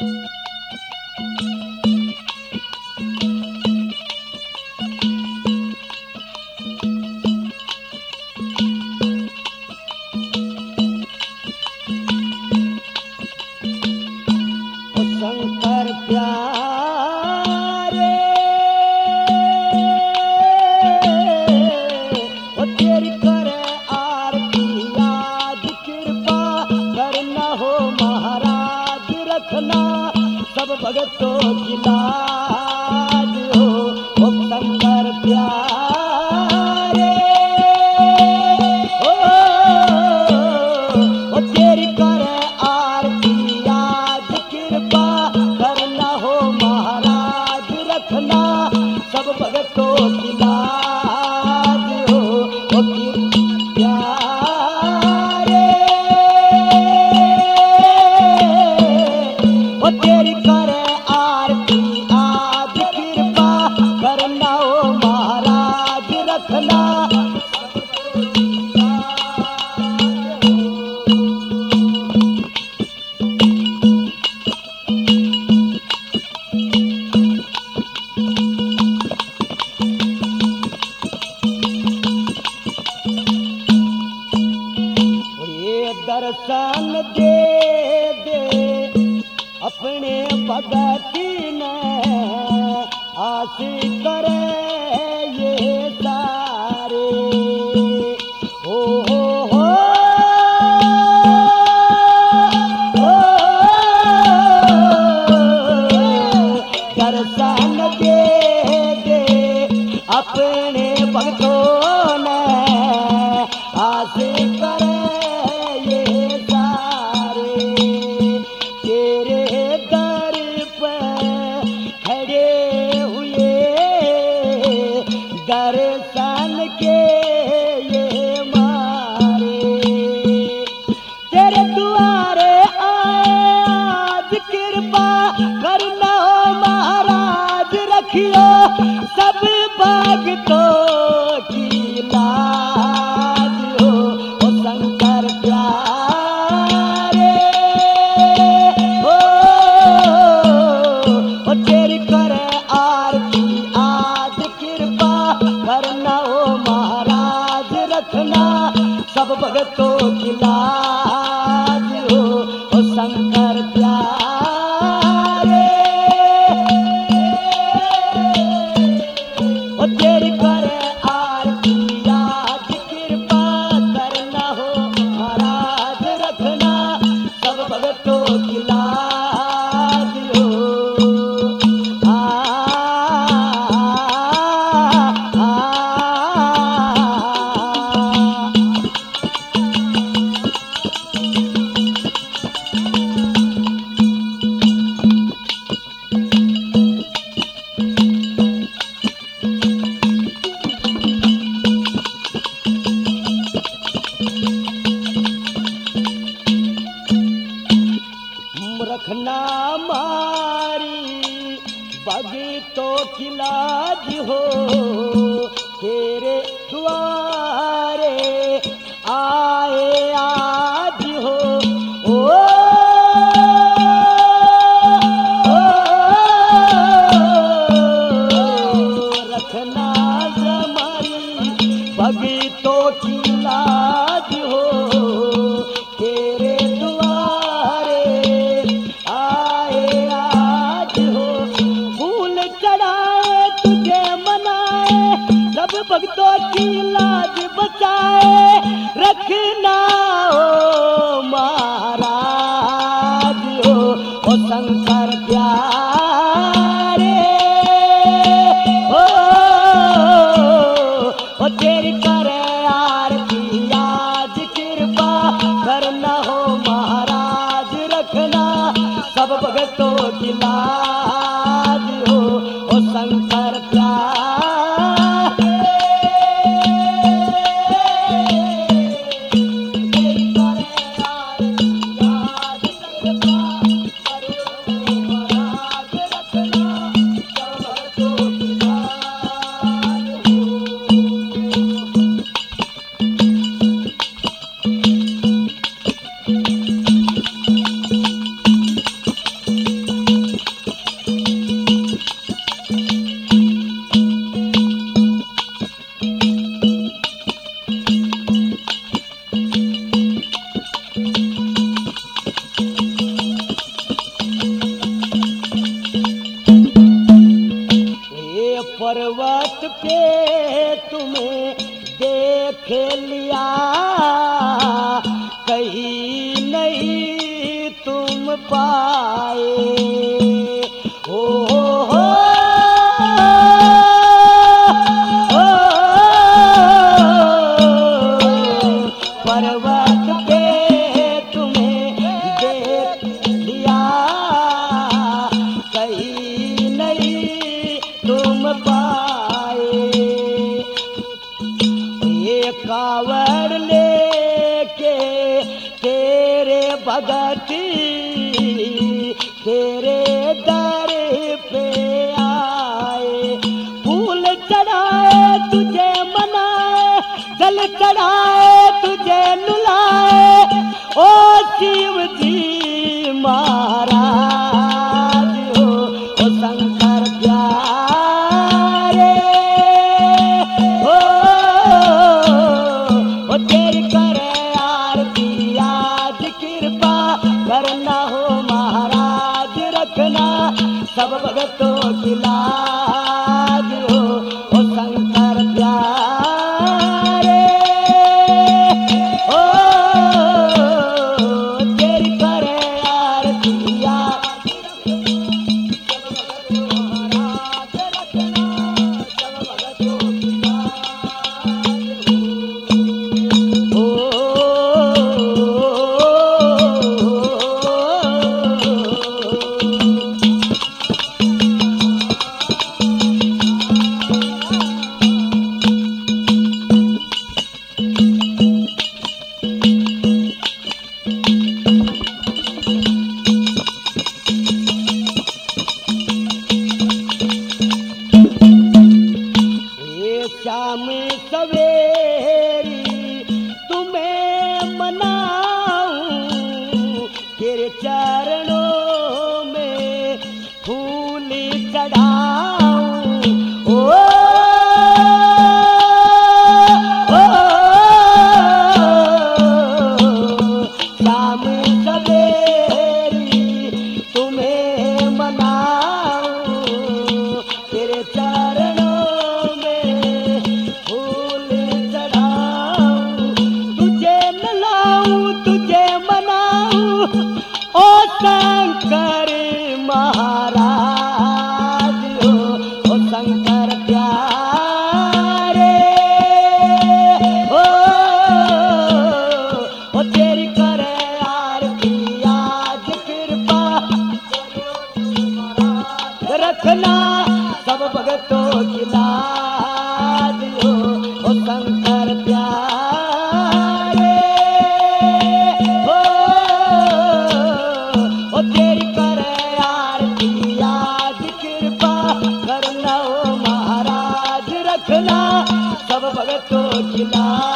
शंकर प्यारे ओ तेरी करे आरती याद कृपा करना हो महाराज रखना सब भगतों की लाज हो। ओ शंकर प्यारे ओ तेरी करे आरती याद कृपा करना हो महाराज रखना सब भगतों की लाज हो। ओ प्यारे ओ तेरी करे आरती आज कृपा करना हो महाराज रखना दर्शन दे दे अपने भगती ने आस करे ये सारे हो दर्शन दे दे अपने भक्तों ने आस करे दर्शन के ये मारे तेरे द्वारे आए आज कृपा करना हो महाराज रखियो सब भक्तों की लाज हो। ओ शंकर प्यारे ओ तेरी करे आरती आज कृपा करना हो महाराज रखना सब भगतों की लाज हो। ओ शंकर प्यारे ओ तेरी करे आरती आज कृपा करना हो महाराज रखना सब भगतों की लाज हो। रखना मारी भगतों की लाज हो तेरे द्वारे आए आज हो। ओ रखना हमारी भगतों की लाज हो तेरे द्वारे आए आज हो। फूल चढ़ाए तुझे मनाए सब भक्तों की लाज बचाए रखना हो महाराज हो। ओ शंकर प्यारे ओ तेरी करे आरती आज कृपा करना हो महाराज रखना सब भगतों की लाज हो। ओ शंकर प्यारे कहीं नहीं तुम पाए। हो पर्वत पे तुम्हें देख लिया, कहीं नहीं तुम पाए। ये कावड़ लेके तेरे भगती तेरे दर पे आए, फूल चढ़ाए तुझे मनाए, जल चढ़ाए तुझे नुलाए, ओ शिव जी महाराज हो, ओ शंकर प्यारे हो, ओ तेरी करे आरती आज कृपा करना हो महाराज, रखना सब भगतों की लाज हो, ओ शंकर प्यारे हो, तेरी करे आरती आज महाराज, रखना सब भगतों की लाज हो। शाम सवेरी तुम्हें मनाऊं, तेरे चरणों में फूल चढ़ाऊं, ओ शाम सवेरी तुम्हें मनाऊं, तेरे चरणों फूल चढ़ाऊं, तुझे मिलाऊं तुझे मनाऊं, ओ शंकर महाराज हो, ओ शंकर प्यारे हो, ओ तेरी करे आरती आज कृपा रखना सब भगतों की लाज हो, ओ शंकर प्यारे हो, ओ तेरी करे आरती आज कृपा करना हो महाराज, रखना सब भगतों की लाज।